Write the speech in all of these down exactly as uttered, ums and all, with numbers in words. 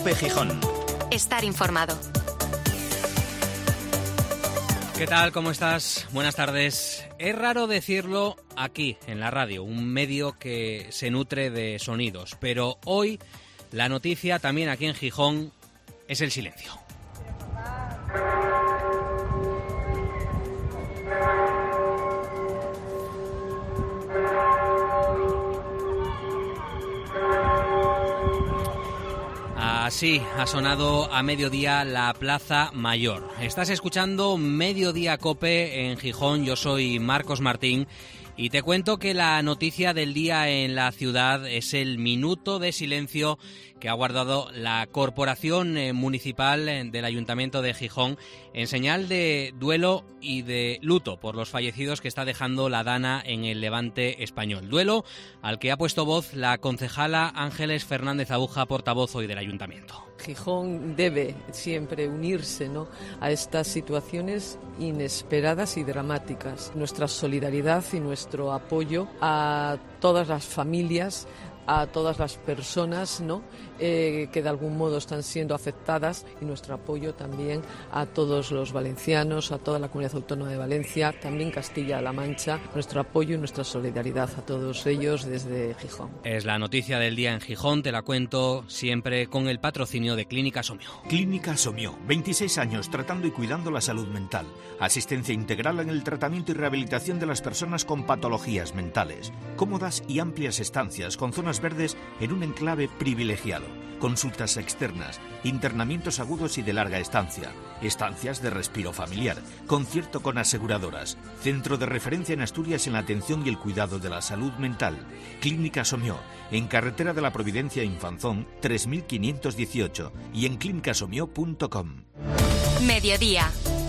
COPE Gijón. Estar informado. ¿Qué tal? ¿Cómo estás? Buenas tardes. Es raro decirlo aquí, en la radio, un medio que se nutre de sonidos, pero hoy la noticia, también aquí en Gijón, es el silencio. Así ha sonado a mediodía la Plaza Mayor. Estás escuchando Mediodía COPE en Gijón. Yo soy Marcos Martín y te cuento que la noticia del día en la ciudad es el minuto de silencio que ha guardado la Corporación Municipal del Ayuntamiento de Gijón en señal de duelo y de luto por los fallecidos que está dejando la Dana en el Levante español. Duelo al que ha puesto voz la concejala Ángeles Fernández Abuja, portavoz hoy del Ayuntamiento. Gijón debe siempre unirse, ¿no?, a estas situaciones inesperadas y dramáticas. Nuestra solidaridad y nuestro apoyo a todas las familias, a todas las personas, ¿no?, eh, que de algún modo están siendo afectadas, y nuestro apoyo también a todos los valencianos, a toda la Comunidad Autónoma de Valencia, también Castilla-La Mancha, nuestro apoyo y nuestra solidaridad a todos ellos desde Gijón. Es la noticia del día en Gijón, te la cuento siempre con el patrocinio de Clínica Somio. Clínica Somio, veintiséis años tratando y cuidando la salud mental. Asistencia integral en el tratamiento y rehabilitación de las personas con patologías mentales. Cómodas y amplias estancias con zonas verdes en un enclave privilegiado. Consultas externas, internamientos agudos y de larga estancia, estancias de respiro familiar, concierto con aseguradoras, centro de referencia en Asturias en la atención y el cuidado de la salud mental. Clínica Somio, en Carretera de la Providencia Infanzón tres mil quinientos dieciocho y en clínica somio punto com. Mediodía.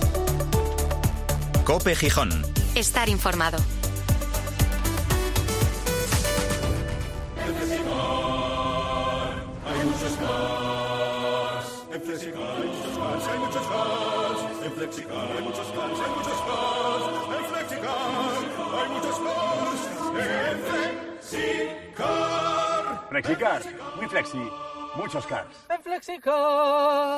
COPE Gijón. Estar informado. Hay muchos fans, en Flexicar hay muchos fans, hay muchos fans, en Flexicar hay muchos fans, hay muchos fans, en Flexicar hay muchos fans, en Flexicar. Flexicar, muy flexi, muchos cars. En Flexicar.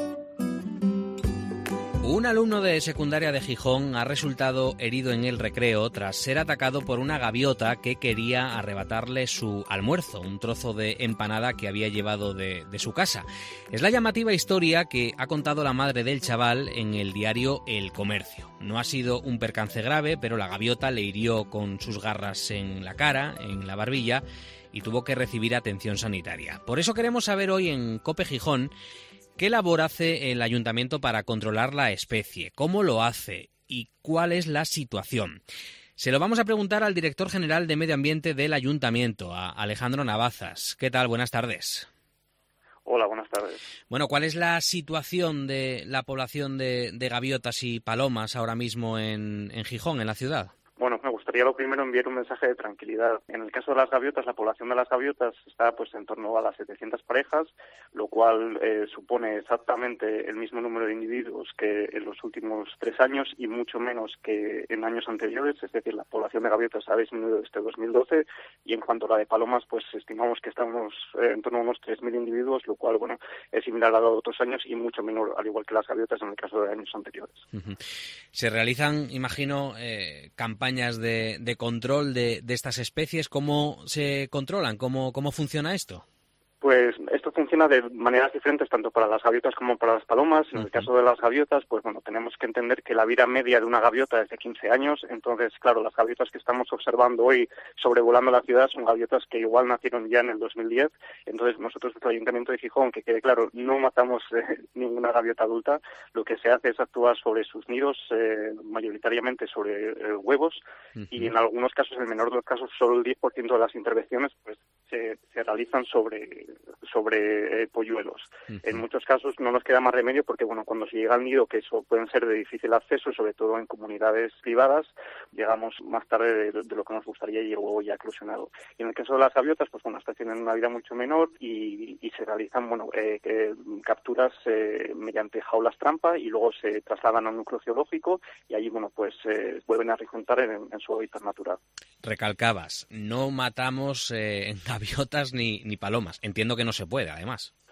Un alumno de secundaria de Gijón ha resultado herido en el recreo tras ser atacado por una gaviota que quería arrebatarle su almuerzo, un trozo de empanada que había llevado de, de su casa. Es la llamativa historia que ha contado la madre del chaval en el diario El Comercio. No ha sido un percance grave, pero la gaviota le hirió con sus garras en la cara, en la barbilla, y tuvo que recibir atención sanitaria. Por eso queremos saber hoy en COPE Gijón ¿qué labor hace el ayuntamiento para controlar la especie? ¿Cómo lo hace? ¿Y cuál es la situación? Se lo vamos a preguntar al director general de Medio Ambiente del ayuntamiento, a Alejandro Navazas. ¿Qué tal? Buenas tardes. Hola, buenas tardes. Bueno, ¿cuál es la situación de la población de, de gaviotas y palomas ahora mismo en, en Gijón, en la ciudad? Bueno, me gustaría lo primero enviar un mensaje de tranquilidad. En el caso de las gaviotas, la población de las gaviotas está pues en torno a las setecientas parejas, lo cual eh, supone exactamente el mismo número de individuos que en los últimos tres años y mucho menos que en años anteriores. Es decir, la población de gaviotas ha disminuido desde dos mil doce y en cuanto a la de palomas, pues estimamos que estamos eh, en torno a unos tres mil individuos, lo cual, bueno, es similar a lo de otros años y mucho menor, al igual que las gaviotas en el caso de años anteriores. Uh-huh. Se realizan, imagino, eh, campañas De, de control de, de estas especies. ¿Cómo se controlan? ¿Cómo, cómo funciona esto? Pues esto funciona de maneras diferentes tanto para las gaviotas como para las palomas. En el caso de las gaviotas, pues bueno, tenemos que entender que la vida media de una gaviota es de quince años. Entonces, claro, las gaviotas que estamos observando hoy sobrevolando la ciudad son gaviotas que igual nacieron ya en el dos mil diez. Entonces, nosotros desde el Ayuntamiento de Gijón, que quede claro, no matamos eh, ninguna gaviota adulta. Lo que se hace es actuar sobre sus nidos, eh, mayoritariamente sobre eh, huevos, uh-huh. y en algunos casos, en el menor de los casos, solo el diez por ciento de las intervenciones pues se, se realizan sobre sobre eh, polluelos. Uh-huh. En muchos casos no nos queda más remedio porque, bueno, cuando se llega al nido, que eso pueden ser de difícil acceso, sobre todo en comunidades privadas, llegamos más tarde de, de lo que nos gustaría y luego ya eclosionado. Y en el caso de las gaviotas, pues bueno, estas tienen una vida mucho menor y, y se realizan, bueno, eh, eh, capturas eh, mediante jaulas trampa y luego se trasladan a un núcleo geológico y allí, bueno, pues eh, vuelven a rejuntar en, en su hábitat natural. Recalcabas, no matamos eh, gaviotas ni, ni palomas. Entiendo que no se puede, además.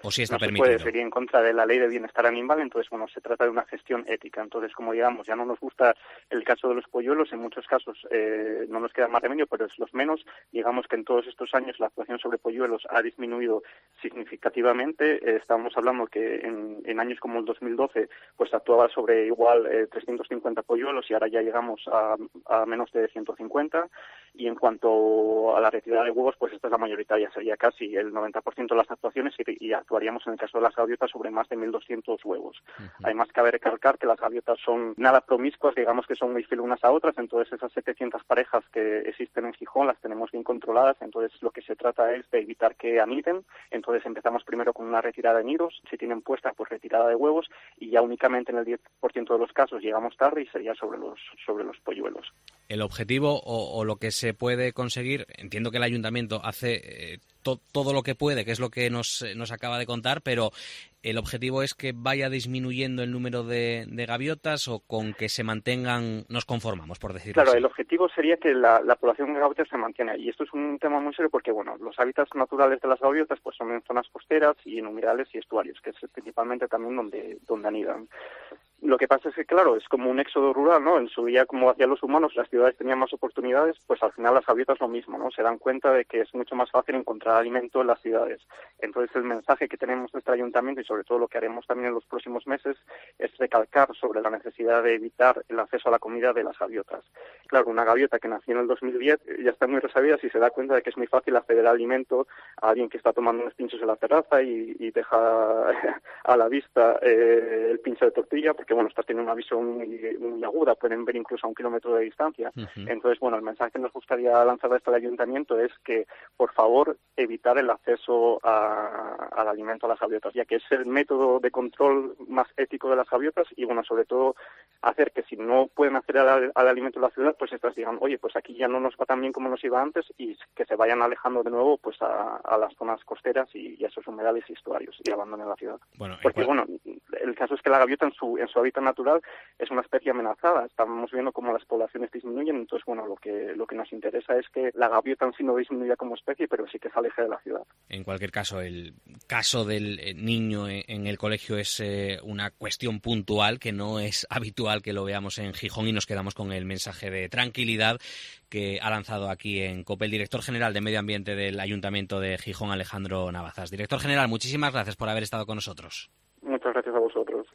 O si está no permitido. se puede, sería en contra de la ley de bienestar animal, entonces, bueno, se trata de una gestión ética. Entonces, como digamos, ya no nos gusta el caso de los polluelos, en muchos casos eh, no nos queda más remedio, pero es los menos. Digamos que en todos estos años la actuación sobre polluelos ha disminuido significativamente. Eh, estamos hablando que en, en años como el dos mil doce, pues actuaba sobre igual eh, trescientos cincuenta polluelos y ahora ya llegamos a, a menos de ciento cincuenta. Y en cuanto a la retirada de huevos, pues esta es la mayoritaria, sería casi el noventa por ciento de las actuaciones y, y actuaríamos en el caso de las gaviotas sobre más de mil doscientos huevos. Uh-huh. Además, cabe recalcar que las gaviotas son nada promiscuas, digamos que son muy fieles unas a otras, entonces esas setecientas parejas que existen en Gijón las tenemos bien controladas, entonces lo que se trata es de evitar que aniden, entonces empezamos primero con una retirada de nidos, si tienen puestas, pues retirada de huevos, y ya únicamente en el diez por ciento de los casos llegamos tarde y sería sobre los, sobre los polluelos. El objetivo o, o lo que se puede conseguir, entiendo que el ayuntamiento hace eh, to, todo lo que puede, que es lo que nos, nos acaba de contar, pero el objetivo es que vaya disminuyendo el número de, de gaviotas o con que se mantengan, nos conformamos, por decirlo Claro, así. El objetivo sería que la, la población de gaviotas se mantenga, y esto es un tema muy serio porque, bueno, los hábitats naturales de las gaviotas pues son en zonas costeras y en humedales y estuarios, que es principalmente también donde, donde anidan. Lo que pasa es que, claro, es como un éxodo rural, ¿no? En su día, como hacían los humanos, las ciudades tenían más oportunidades, pues al final las gaviotas lo mismo, ¿no? Se dan cuenta de que es mucho más fácil encontrar alimento en las ciudades. Entonces, el mensaje que tenemos desde el ayuntamiento y sobre todo lo que haremos también en los próximos meses es recalcar sobre la necesidad de evitar el acceso a la comida de las gaviotas. Claro, una gaviota que nació en el dos mil diez ya está muy resabida si se da cuenta de que es muy fácil acceder al alimento a alguien que está tomando unos pinchos en la terraza y, y deja a la vista eh, el pincho de tortilla, porque bueno, estas tienen una visión muy, muy aguda, pueden ver incluso a un kilómetro de distancia. Uh-huh. Entonces, bueno, el mensaje que nos gustaría lanzar desde el ayuntamiento es que, por favor, evitar el acceso a, al alimento a las gaviotas, ya que es el método de control más ético de las gaviotas y, bueno, sobre todo, hacer que si no pueden acceder al, al alimento de la ciudad, pues estas digan, oye, pues aquí ya no nos va tan bien como nos iba antes y que se vayan alejando de nuevo pues a, a las zonas costeras y, y a esos humedales y estuarios y abandonen la ciudad. Bueno, Porque, cual... bueno, el caso es que la gaviota en su, en su hábitat natural es una especie amenazada. Estamos viendo cómo las poblaciones disminuyen, entonces, bueno, lo que lo que nos interesa es que la gaviota en sí no disminuya como especie, pero sí que se aleje de la ciudad. En cualquier caso, el caso del niño en el colegio es eh, una cuestión puntual, que no es habitual que lo veamos en Gijón, y nos quedamos con el mensaje de tranquilidad que ha lanzado aquí en COPE el director general de Medio Ambiente del Ayuntamiento de Gijón, Alejandro Navazas. Director general, muchísimas gracias por haber estado con nosotros. Muchas gracias a vosotros.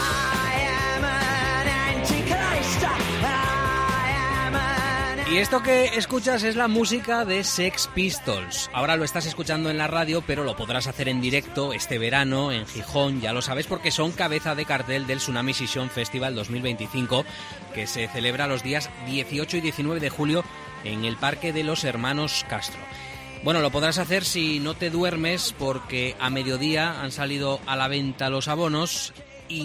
Y esto que escuchas es la música de Sex Pistols. Ahora lo estás escuchando en la radio, pero lo podrás hacer en directo este verano en Gijón, ya lo sabes, porque son cabeza de cartel del Tsunami Session Festival dos mil veinticinco, que se celebra los días dieciocho y diecinueve de julio en el Parque de los Hermanos Castro. Bueno, lo podrás hacer si no te duermes, porque a mediodía han salido a la venta los abonos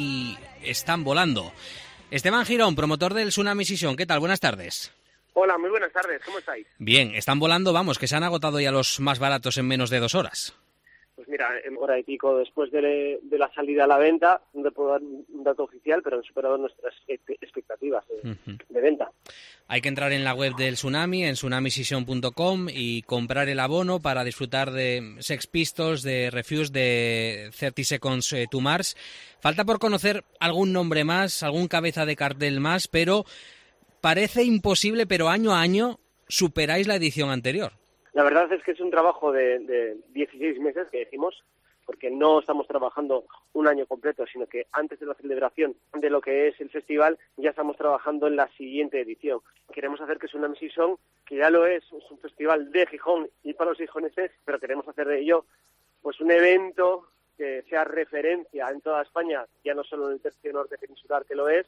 y están volando. Esteban Girón, promotor del Tsunami Session, ¿qué tal? Buenas tardes. Hola, muy buenas tardes, ¿cómo estáis? Bien, están volando, vamos, que se han agotado ya los más baratos en menos de dos horas. Pues mira, en hora y pico después de, de la salida a la venta, no te puedo dar un dato oficial, pero han superado nuestras expectativas de, uh-huh. de venta. Hay que entrar en la web del Tsunami, en tsunami session punto com, y comprar el abono para disfrutar de Sex Pistols, de Refuse, de thirty seconds to Mars. Falta por conocer algún nombre más, algún cabeza de cartel más, pero parece imposible, pero año a año superáis la edición anterior. La verdad es que es un trabajo de, de dieciséis meses que decimos, porque no estamos trabajando un año completo, sino que antes de la celebración de lo que es el festival ya estamos trabajando en la siguiente edición. Queremos hacer que Tsunami Session, que ya lo es, es un festival de Gijón y para los gijoneses, pero queremos hacer de ello pues un evento que sea referencia en toda España, ya no solo en el tercio norte peninsular que lo es,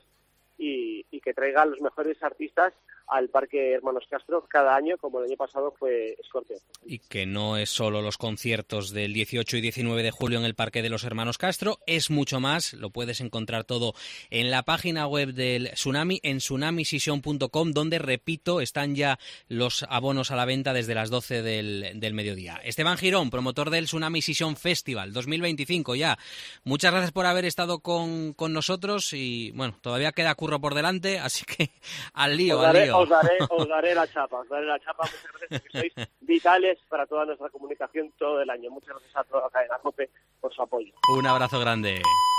y, y que traiga a los mejores artistas al Parque Hermanos Castro cada año, como el año pasado fue Scorpio. Y que no es solo los conciertos del dieciocho y diecinueve de julio en el Parque de los Hermanos Castro, es mucho más. Lo puedes encontrar todo en la página web del Tsunami, en tsunami session punto com, donde, repito, están ya los abonos a la venta desde las doce del, del mediodía. Esteban Girón, promotor del Tsunami Session Festival dos mil veinticinco ya. Muchas gracias por haber estado con, con nosotros y, bueno, todavía queda curro por delante, así que al lío, os daré, al lío. os daré, os daré la chapa, os daré la chapa. Muchas gracias porque sois vitales para toda nuestra comunicación todo el año. Muchas gracias a toda la cadena COPE por su apoyo. Un abrazo grande.